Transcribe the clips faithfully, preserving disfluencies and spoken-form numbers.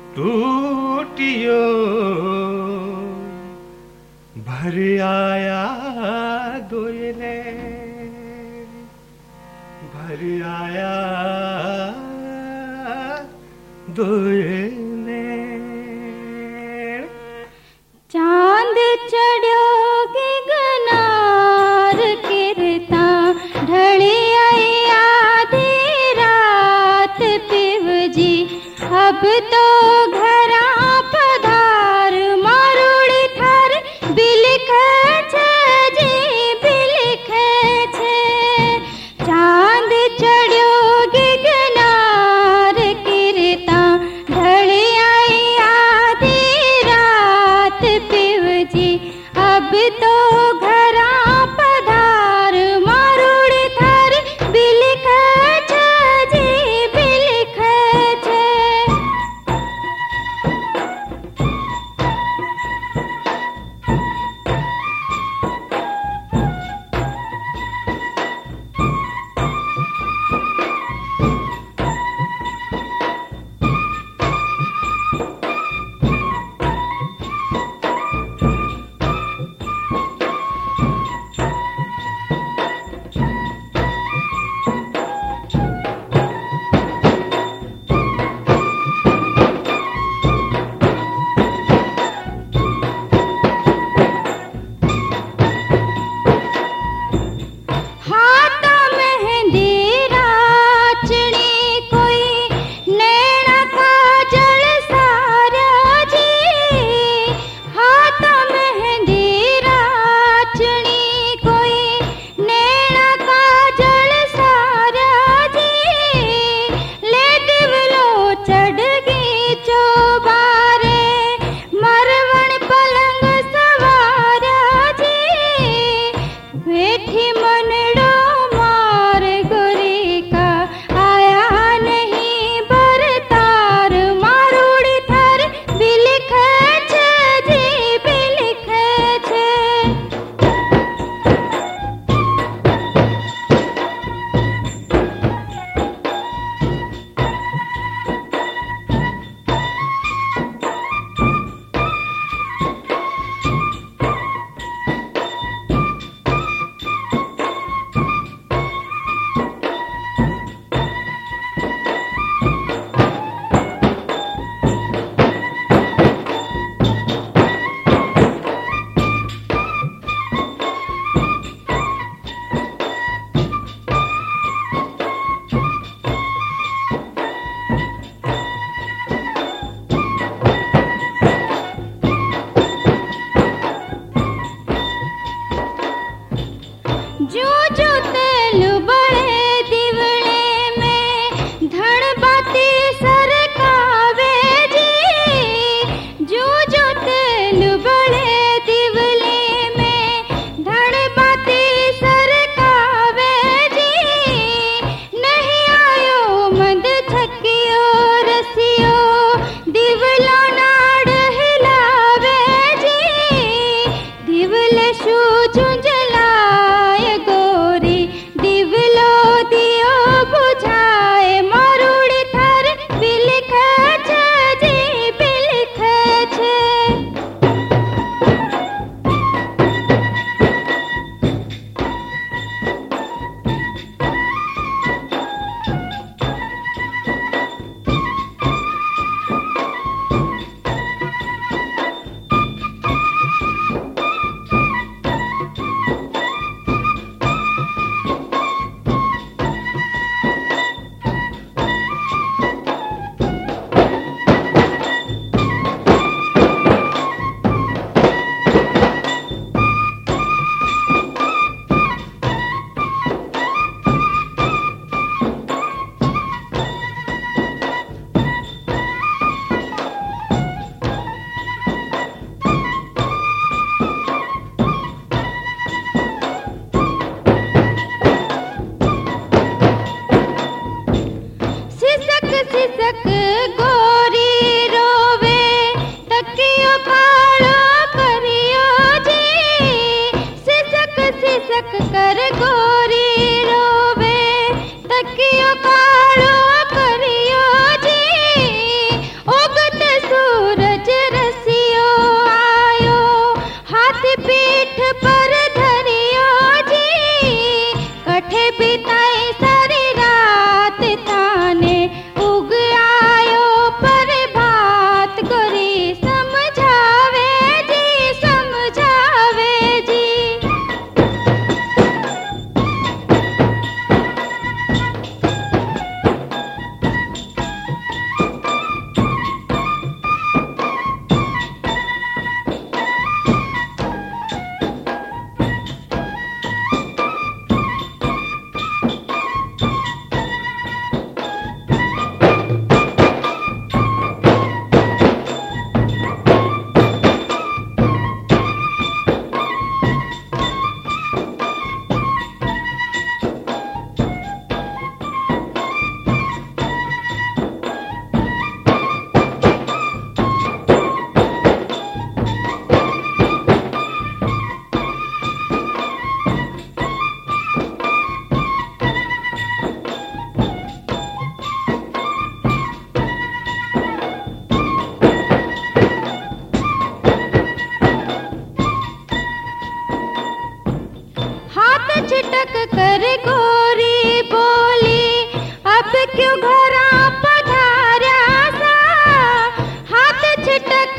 टूटियो भर आया दोयले भर आया दोयले चांद चढ़ो गगनार किरता ढली आई आधी रात पिवजी अब तो घरा पधार मारुड़ी थार बिलख जी बिलख चांद चढ़ो गगनार किरता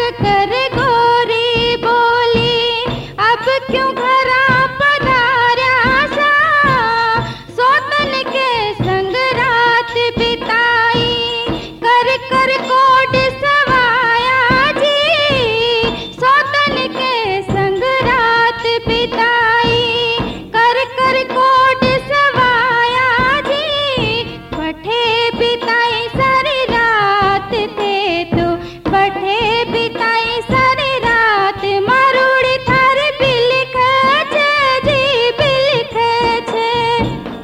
कर गोरी बोली, अब क्यों घरा पधार्या सा, सौतन के संग रात बिताई, कर कर कोड सवाया जी, सौतन के संग रात बिताई, कर कर कोड सवाया जी, बठे बिताई सारी रात थे तो, बठे बिताई सारी रात, मारूड़ी थार बिलिख छे जी, बिलिख छे।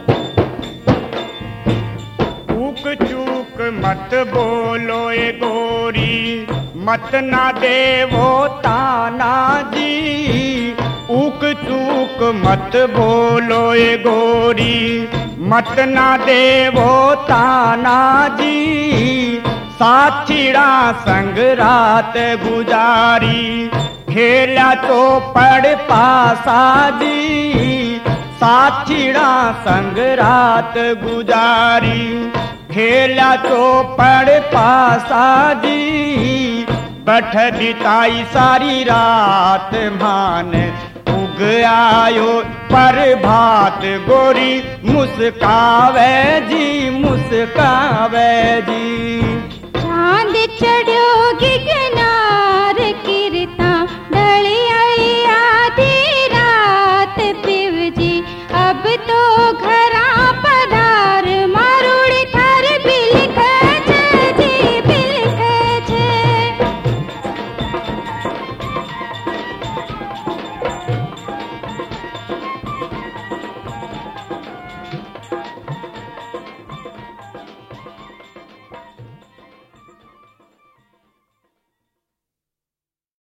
ऊक चूक मत बोलो ए गोरी, मत ना देवो ताना जी, ऊक चूक मत बोलो ए गोरी, मत ना देवो ताना जी, साथीड़ा संग रात गुजारी, खेला तो पड़ पासा जी, साथीड़ा संग रात गुजारी, खेला तो पड़ पासा जी, बठ बिताई सारी रात मान, उग आयो पर भात गोरी, मुस्कावे जी मुस्कावे जी। चांद चढ़ो